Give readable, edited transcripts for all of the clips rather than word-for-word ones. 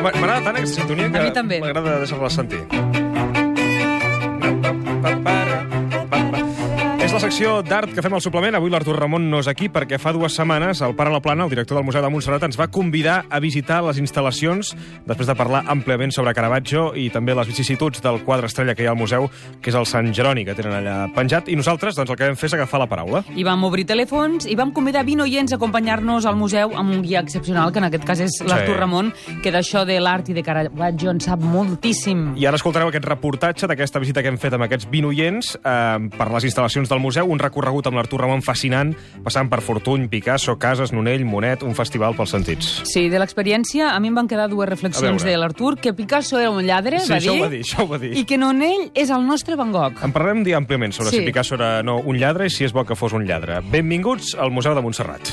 M'agrada tant aquesta sintonia A mi que també. m'agrada deixar-la sentir. És la secció d'art que fem al suplement. Avui l'Artur Ramon no és aquí perquè fa 2 setmanes el Pare Laplana, el director del Museu de Montserrat, ens va convidar a visitar les instal·lacions després de parlar àmpliament sobre Caravaggio i també les vicissituds del quadre estrella que hi ha al museu, que és el Sant Jeroni, que tenen allà penjat. I nosaltres, doncs, el que vam fer és agafar la paraula. I vam obrir telèfons i vam convidar 20 oients a acompanyar-nos al museu amb un guia excepcional, que en aquest cas és l'Artur Ramon, que d'això de l'art i de Caravaggio en sap moltíssim. I ara escoltareu aquest reportatge d'aquesta visita que hem fet amb aquests 20 oients per les instal·lacions del museu, un recorregut amb l'Artur Ramon fascinant, passant per Fortuny, Picasso, Casas, Nonell, Monet, un festival pels sentits. Sí, de l'experiència a mi em van quedar 2 reflexions de l'Artur, que Picasso era un lladre, Sí, va això dir, ho va dir. i que Nonell és el nostre Van Gogh. En parlarem àmpliament sobre si Picasso era no un lladre i si és bo que fos un lladre. Benvinguts al Museu de Montserrat.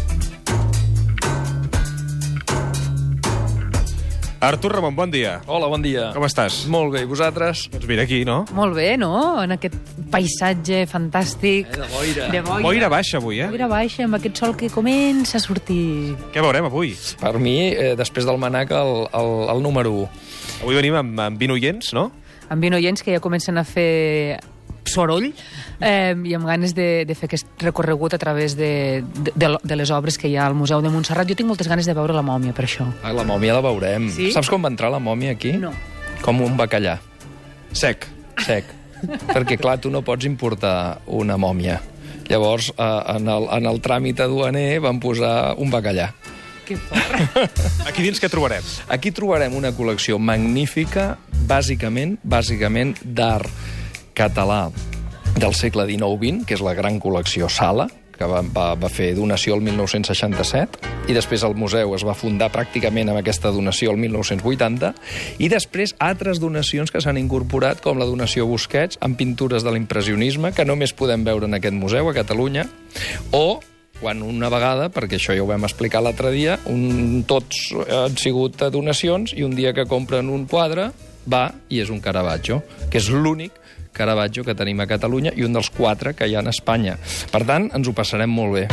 Artur Ramon, bon dia. Hola, bon dia. Com estàs? Molt bé, i vosaltres? Doncs mira aquí, no? Molt bé, no? En aquest paisatge fantàstic. De boira. De boira. Boira baixa avui, eh? Boira baixa, amb aquest sol que comença a sortir. Què veurem avui? Per mi, després del Manac, el número 1. Avui venim amb 20 oients, no? Amb 20 oients que ja comencen a fer soroll i amb ganes de fer aquest recorregut a través de les obres que hi ha al Museu de Montserrat. Jo tinc moltes ganes de veure la mòmia, per això. La mòmia la veurem. Sí? Saps com va entrar la mòmia aquí? No. Com un bacallà. Sec. Sec. Perquè, clar, tu no pots importar una mòmia. Llavors, en el tràmit aduaner van posar un bacallà. Que fort. Aquí dins què trobarem? Aquí trobarem una col·lecció magnífica, bàsicament d'art català del segle XIX-XX, que és la gran col·lecció Sala, que va fer donació el 1967, i després el museu es va fundar pràcticament amb aquesta donació el 1980, i després altres donacions que s'han incorporat, com la donació Busquets, amb pintures de l'impressionisme, que només podem veure en aquest museu, a Catalunya, o quan una vegada, perquè això ja ho vam explicar l'altre dia, tots han sigut donacions, i un dia que compren un quadre, va i és un Caravaggio, que és l'únic Caravaggio que tenim a Catalunya i un dels 4 que hi ha a Espanya. Per tant, ens ho passarem molt bé.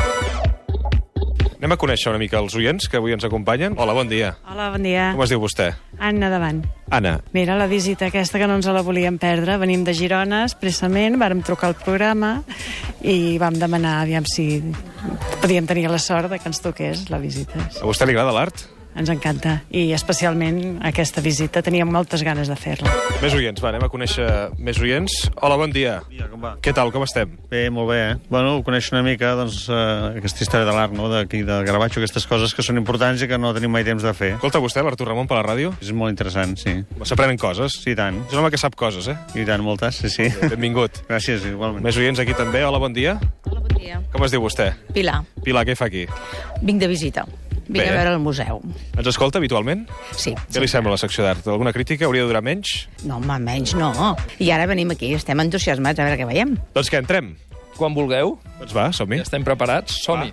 Anem a conèixer una mica els oients que avui ens acompanyen. Hola, bon dia. Hola, bon dia. Com es diu vostè? Anna davant. Anna. Mira, la visita aquesta que no ens la volíem perdre. Venim de Girona, expressament, vàrem trucar al programa i vam demanar aviam si podíem tenir la sort de que ens toqués la visita. A vostè li agrada l'art? Ens encanta. I especialment aquesta visita teníem moltes ganes de fer-la. Més oients, va, anem a conèixer més oients. Hola, bon dia. Com va? Què tal, com estem? Bé, molt bé, eh? Bueno, coneixo una mica, doncs, aquesta història de l'art, no?, d'aquí, de Caravaggio, aquestes coses que són importants i que no tenim mai temps de fer. Escolta vostè, l'Artur Ramon, per la ràdio? És molt interessant, sí. S'aprenen coses. Sí, i tant. És un home que sap coses, eh? I tant, moltes, sí, sí. Benvingut. Gràcies, igualment. Més oients aquí també. Hola, bon dia. Hola, bon dia. Com es diu vostè? Pilar, Pilar, què fa aquí? vinc de visita. Vinc Bé. a veure el museu. Ens escolta habitualment? Sí. Què li sembla la secció d'art? Alguna crítica? Hauria de durar menys? No, home, menys no. I ara venim aquí, estem entusiasmats a veure què veiem. Doncs què, entrem? Quan vulgueu, Doncs va, som-hi. ja estem preparats, som-hi.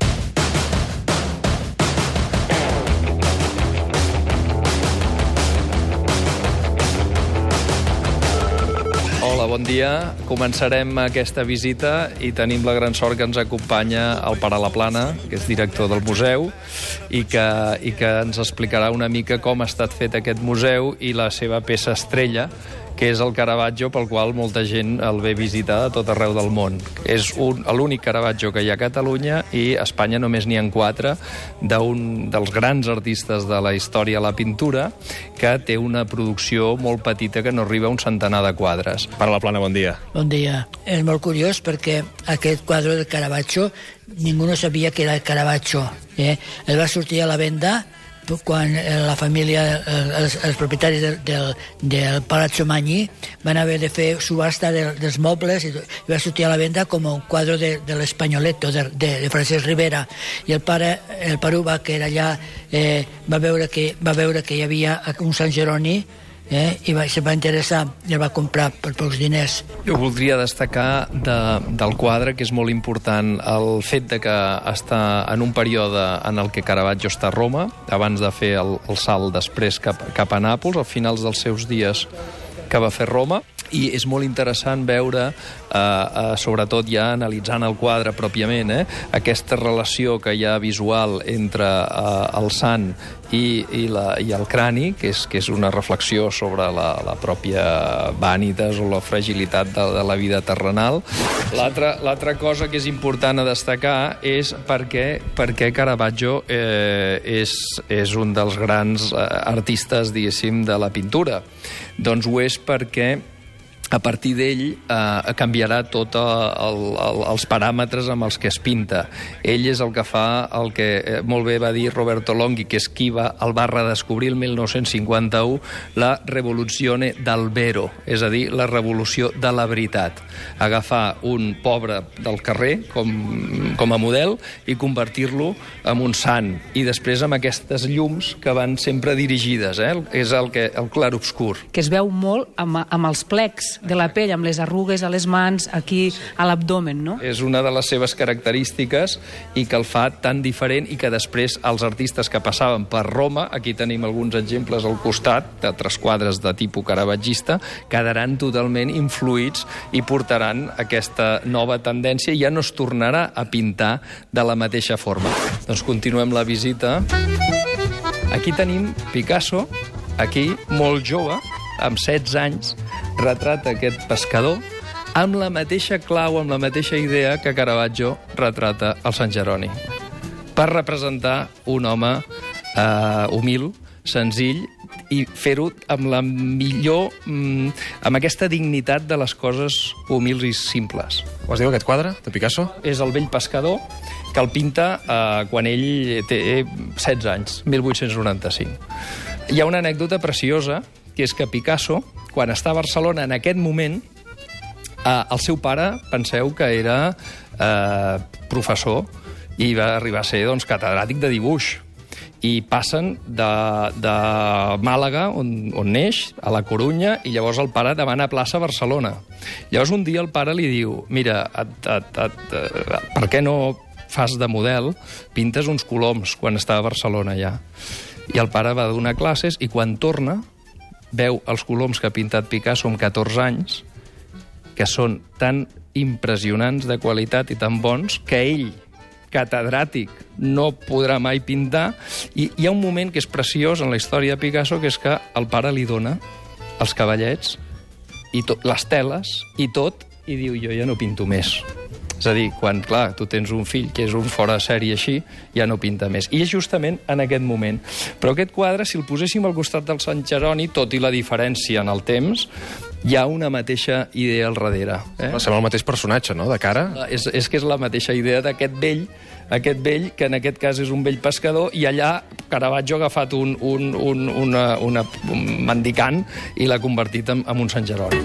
Hola, bon dia. Començarem aquesta visita i tenim la gran sort que ens acompanya el Pare Laplana, que és director del museu, i que ens explicarà una mica com ha estat fet aquest museu i la seva peça estrella, que és el Caravaggio pel qual molta gent el ve a visitar a tot arreu del món. És l'únic Caravaggio que hi ha a Catalunya i a Espanya només n'hi ha 4 d'un dels grans artistes de la història de la pintura, que té una producció molt petita que no arriba a un centenar de quadres. Pare Laplana, bon dia. Bon dia. És molt curiós perquè aquest quadre de Caravaggio ningú no sabia que era el Caravaggio. El va sortir a la venda quan la família, els propietaris del Palazzo Magni van haver de fer subhasta dels mobles i va sortir a la venda com un quadre de l'Espanyoletto de Francesc Rivera, i el pare que era allà va veure que hi havia un Sant Jeroni i se va interessar i el va comprar per pocs diners. Jo voldria destacar del quadre, que és molt important, el fet de que està en un període en el que Caravaggio està a Roma, abans de fer el salt després cap a Nàpols, al finals dels seus dies que va fer Roma, I és molt interessant veure, sobretot ja analitzant el quadre pròpiament, aquesta relació que hi ha visual entre el sant i el crani, que és una reflexió sobre la pròpia vanitas o la fragilitat de la vida terrenal. L'altra cosa que és important a destacar és per què Caravaggio és un dels grans artistes, diguéssim, de la pintura. Doncs ho és perquè a partir d'ell canviarà tots els paràmetres amb els que es pinta. Ell és el que fa el que molt bé va dir Roberto Longhi, que és qui el va redescobrir el 1951, la revoluzione del vero, és a dir, la revolució de la veritat. Agafar un pobre del carrer com a model i convertir-lo en un sant. I després amb aquestes llums que van sempre dirigides, és el clar-obscur. Que es veu molt amb els plecs de la pell, amb les arrugues a les mans, aquí a l'abdomen, no? És una de les seves característiques i que el fa tan diferent i que després els artistes que passaven per Roma, aquí tenim alguns exemples al costat, d'altres quadres de tipus caravaggista, quedaran totalment influïts i portaran aquesta nova tendència i ja no es tornarà a pintar de la mateixa forma. Doncs continuem la visita. Aquí tenim Picasso, aquí molt jove, amb 16 anys, retrata aquest pescador amb la mateixa clau, amb la mateixa idea que Caravaggio retrata el Sant Jeroni, per representar un home humil, senzill, i fer-ho amb la millor, amb aquesta dignitat de les coses humils i simples. Com es diu aquest quadre, de Picasso? És el vell pescador, que el pinta quan ell té 16 anys, 1895. Hi ha una anècdota preciosa, que és que Picasso, quan està a Barcelona en aquest moment, el seu pare, penseu que era professor i va arribar a ser catedràtic de dibuix. I passen de Màlaga, on neix, a la Corunya, i llavors el pare demana plaça a Barcelona. Llavors un dia el pare li diu, mira, per què no fas de model, pintes uns coloms quan està a Barcelona ja. I el pare va donar classes i quan torna veu els coloms que ha pintat Picasso amb 14 anys, que són tan impressionants de qualitat i tan bons que ell, catedràtic, no podrà mai pintar. I hi ha un moment que és preciós en la història de Picasso, que és que el pare li dona els cavallets, i les teles i tot, i diu, jo ja no pinto més. És a dir, quan, clar, tu tens un fill que és un fora de sèrie així, ja no pinta més. I és justament en aquest moment. Però aquest quadre, si el poséssim al costat del Sant Jeroni, tot i la diferència en el temps, hi ha una mateixa idea al darrere. Sembla el mateix personatge, no?, de cara. És que és la mateixa idea d'aquest vell, que en aquest cas és un vell pescador, i allà Caravaggio ha agafat un mendicant i l'ha convertit en un Sant Jeroni.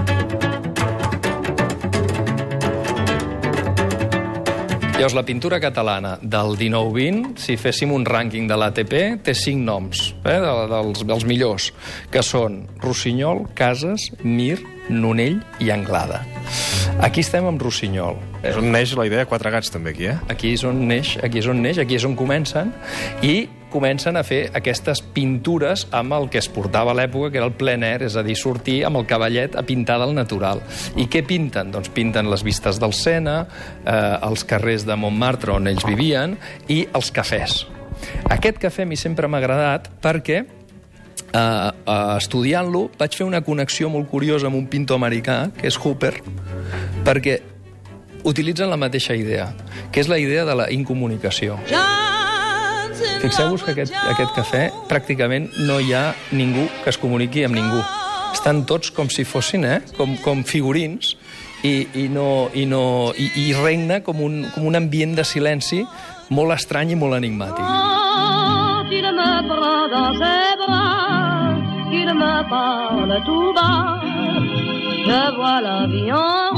Llavors, la pintura catalana del 19-20, si féssim un rànquing de l'ATP, té 5 noms, dels millors, que són Rossinyol, Casas, Mir, Nonell i Anglada. Aquí estem amb Rossinyol. És on neix la idea de Quatre Gats, també, aquí, Aquí és on neix, aquí és on comencen, i comencen a fer aquestes pintures amb el que es portava a l'època, que era el plein air, és a dir, sortir amb el cavallet a pintar del natural. I què pinten? Doncs pinten les vistes del Sena, els carrers de Montmartre on ells vivien, i els cafès. Aquest cafè a mi sempre m'ha agradat perquè estudiant-lo vaig fer una connexió molt curiosa amb un pintor americà, que és Hooper, perquè utilitzen la mateixa idea, que és la idea de la incomunicació. Fixeu-vos que aquest cafè pràcticament no hi ha ningú que es comuniqui amb ningú. Estan tots com si fossin, com figurins, i regna com un ambient de silenci molt estrany i molt enigmàtic. Il me prend dans ses bras, il me parle tout bas, je vois la vie en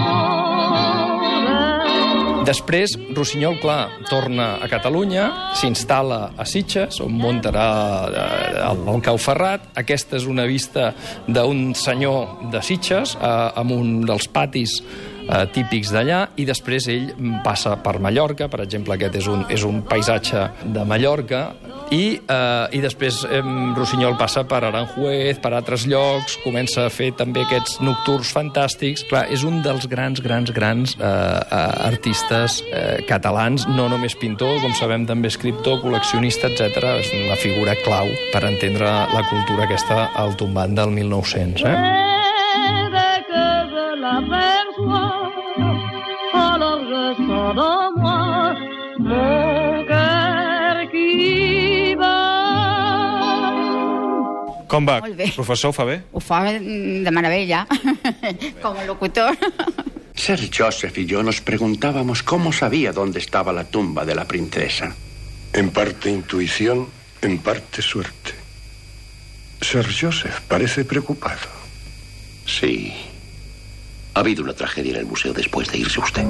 rose. Després, Rossinyol, clar, torna a Catalunya, s'instal·la a Sitges, on muntarà el Cau Ferrat. Aquesta és una vista d'un senyor de Sitges, amb un dels patis típics d'allà, i després ell passa per Mallorca, per exemple, aquest és un paisatge de Mallorca, I després Rossinyol passa per Aranjuez, per altres llocs, comença a fer també aquests nocturns fantàstics. Clar, és un dels grans artistes catalans, no només pintor, com sabem també escriptor, col·leccionista, etc. És una figura clau per entendre la cultura aquesta al tombant del 1900. Dès que je l'aperçois, alors je sens dans moi mon cœur qui bat. Com va? Molt bé. Professor, ho fa bé? Ho fa de meravella, como locutor. Sir Joseph y yo nos preguntábamos cómo sabía dónde estaba la tumba de la princesa. En parte intuición, en parte suerte. Sir Joseph parece preocupado. Sí. Ha habido una tragedia en el museo después de irse usted.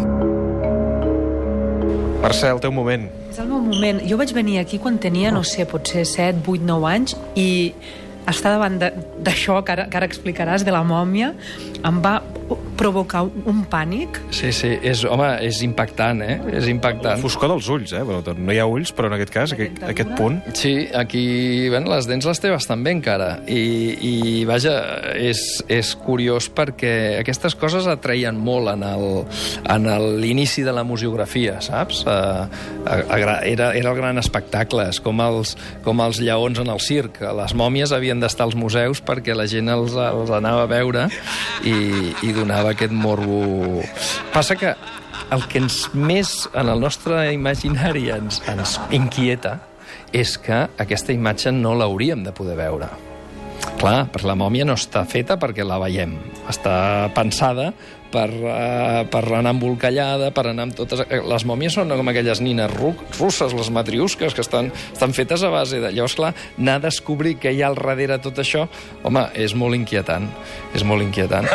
Mercè, el teu moment. És el meu moment. Jo vaig venir aquí quan tenia, no sé, potser 7, 8, 9 anys, i estar davant d'això que ara explicaràs, de la mòmia, em va provocar un pànic. Sí, home, és impactant, És impactant. Foscor dels ulls, Bueno, no hi ha ulls, però en aquest cas, aquest punt... Sí, aquí, les dents les té bastant bé encara. I vaja, és curiós perquè aquestes coses atreien molt en l'inici de la museografia, saps? Era el gran espectacle, és com els lleons en el circ. Les mòmies havien d'estar als museus perquè la gent els anava a veure i donava aquest morbo. Passa que el que més en el nostre imaginari ens inquieta és que aquesta imatge no l'hauríem de poder veure. Clar, perquè la mòmia no està feta perquè la veiem. Està pensada per anar embolcallada, per anar amb totes... Les mòmies són com aquelles nines russes, les matriusques, que estan fetes a base de... Llavors, clar, anar a descobrir què hi ha al darrere tot això, home, és molt inquietant. És molt inquietant.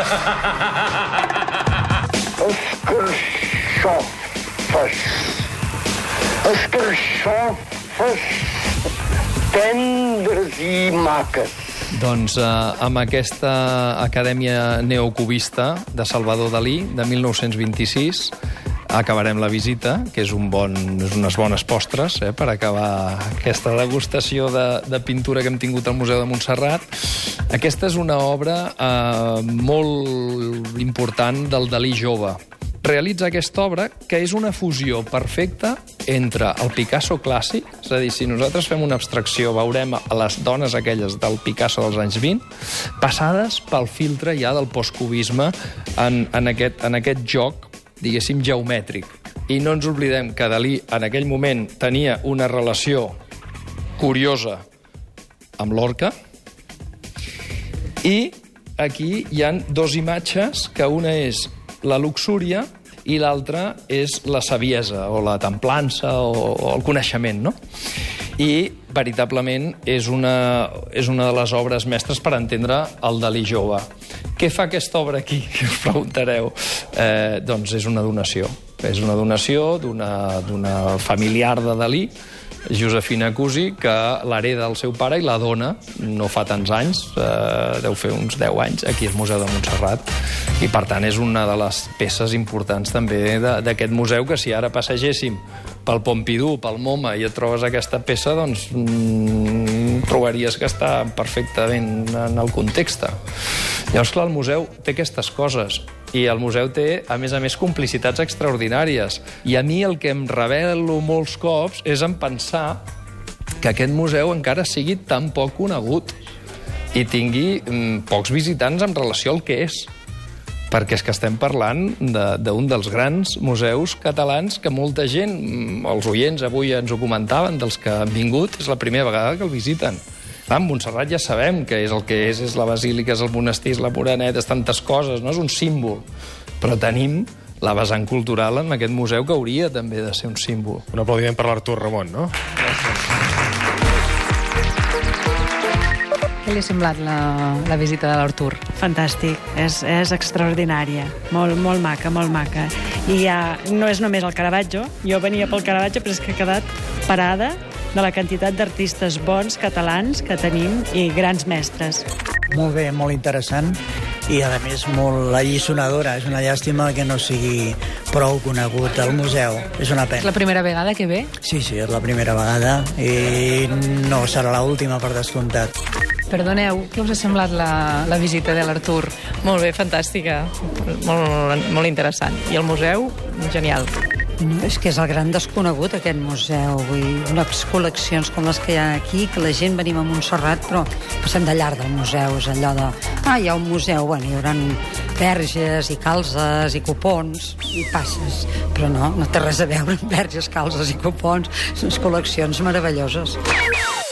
Escarxofes tendres i maques. Doncs amb aquesta acadèmia neocubista de Salvador Dalí, de 1926, acabarem la visita, que és unes bones postres per acabar aquesta degustació de pintura que hem tingut al Museu de Montserrat. Aquesta és una obra molt important del Dalí jove. Realitza aquesta obra, que és una fusió perfecta entre el Picasso clàssic, és a dir, si nosaltres fem una abstracció, veurem a les dones aquelles del Picasso dels anys 20, passades pel filtre ja del postcubisme en aquest joc, diguéssim, geomètric. I no ens oblidem que Dalí en aquell moment tenia una relació curiosa amb Lorca, i aquí hi han dos imatges, que una és la luxúria i l'altra és la saviesa o la templança o el coneixement, no? I, veritablement, és una de les obres mestres per entendre el Dalí jove. Què fa aquesta obra aquí? Us preguntareu. Doncs és una donació. És una donació d'una familiar de Dalí, Josefina Cusi, que l'hereda del seu pare i la dona no fa tants anys, deu fer uns 10 anys, aquí al Museu de Montserrat. I, per tant, és una de les peces importants també d'aquest museu, que si ara passegéssim pel Pompidou, pel MoMA, i et trobes aquesta peça, doncs trobaries que està perfectament en el context. Llavors, clar, el museu té aquestes coses, i el museu té, a més, complicitats extraordinàries. I a mi el que em revelo molts cops és en pensar que aquest museu encara sigui tan poc conegut i tingui pocs visitants en relació al que és. Perquè és que estem parlant d'un dels grans museus catalans que molta gent, els oients avui ens ho comentaven, dels que han vingut, és la primera vegada que el visiten. Clar, Montserrat ja sabem que és la basílica, és el monestir, és la Moreneta, és tantes coses, no? És un símbol. Però tenim la vessant cultural en aquest museu, que hauria també de ser un símbol. Un aplaudiment per l'Artur Ramon, no? Què li ha semblat la visita de l'Artur? Fantàstic, és extraordinària, molt maca, molt maca. I no és només el Caravaggio, jo venia pel Caravaggio, però és que he quedat parada de la quantitat d'artistes bons catalans que tenim i grans mestres. Molt bé, molt interessant. i a més molt alliçonadora. És una llàstima que no sigui prou conegut al museu. És una pena. És la primera vegada que ve? Sí, és la primera vegada i no serà l'última, per descomptat. Perdoneu, què us ha semblat la visita de l'Artur? Molt bé, fantàstica, molt interessant. I el museu, genial. No, és que és el gran desconegut, aquest museu. Vull dir, unes col·leccions com les que hi ha aquí, que la gent venim a Montserrat, però passem de llarg del museu. És allò de, hi ha un museu, bueno, hi haurà verges i calzes i cupons, i passes. Però no té res a veure amb verges, calzes i cupons. Són col·leccions meravelloses.